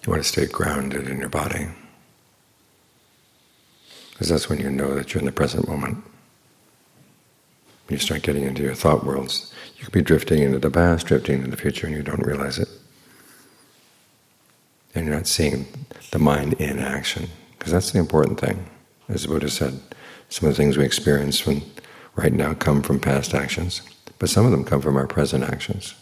You want to stay grounded in your body, because that's when you know that you're in the present moment. When you start getting into your thought worlds, you could be drifting into the past, drifting into the future, and you don't realize it. And you're not seeing the mind in action, because that's the important thing. As the Buddha said, some of the things we experience right now come from past actions, but some of them come from our present actions.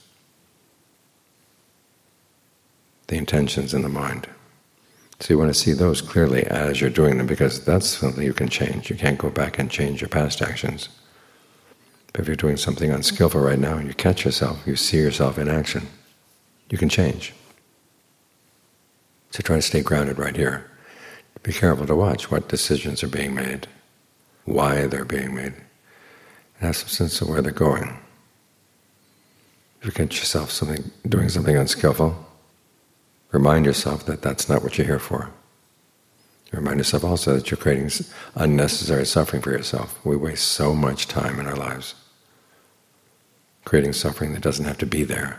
The intentions in the mind. So you want to see those clearly as you're doing them, because that's something you can change. You can't go back and change your past actions. But if you're doing something unskillful right now and you catch yourself, you see yourself in action, you can change. So try to stay grounded right here. Be careful to watch what decisions are being made, why they're being made, and have some sense of where they're going. If you catch yourself doing something unskillful, remind yourself that that's not what you're here for. Remind yourself also that you're creating unnecessary suffering for yourself. We waste so much time in our lives creating suffering that doesn't have to be there.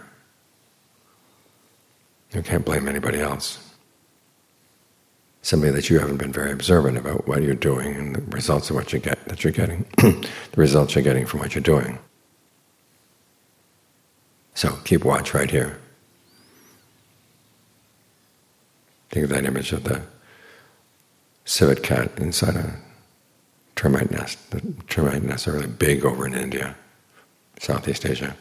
You can't blame anybody else. Simply that you haven't been very observant about what you're doing and the results of what you're getting, the results you're getting from what you're doing. So keep watch right here. Think of that image of the civet cat inside a termite nest. The termite nests are really big over in India, Southeast Asia.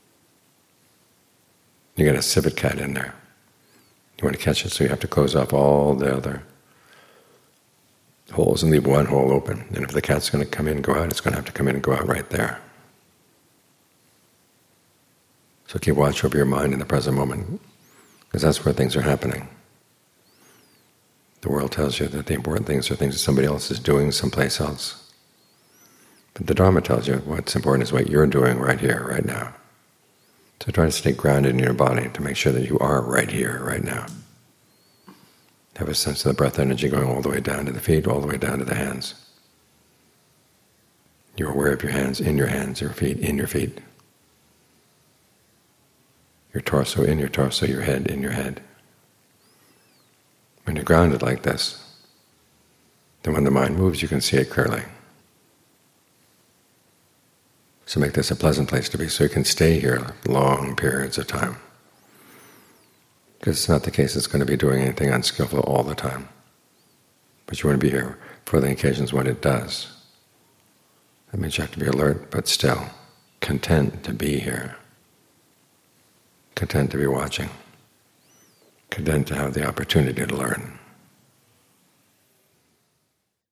You get a civet cat in there. You want to catch it, so you have to close off all the other holes and leave one hole open. And if the cat's going to come in and go out, it's going to have to come in and go out right there. So keep watch over your mind in the present moment, because that's where things are happening. The world tells you that the important things are things that somebody else is doing someplace else. But the Dharma tells you what's important is what you're doing right here, right now. So try to stay grounded in your body to make sure that you are right here, right now. Have a sense of the breath energy going all the way down to the feet, all the way down to the hands. You're aware of your hands, your feet in your feet. Your torso in your torso, your head in your head. When you're grounded like this, then when the mind moves, you can see it clearly. So make this a pleasant place to be, so you can stay here long periods of time. Because it's not the case it's going to be doing anything unskillful all the time. But you want to be here for the occasions when it does. That means you have to be alert, but still content to be here. Content to be watching. Content to have the opportunity to learn.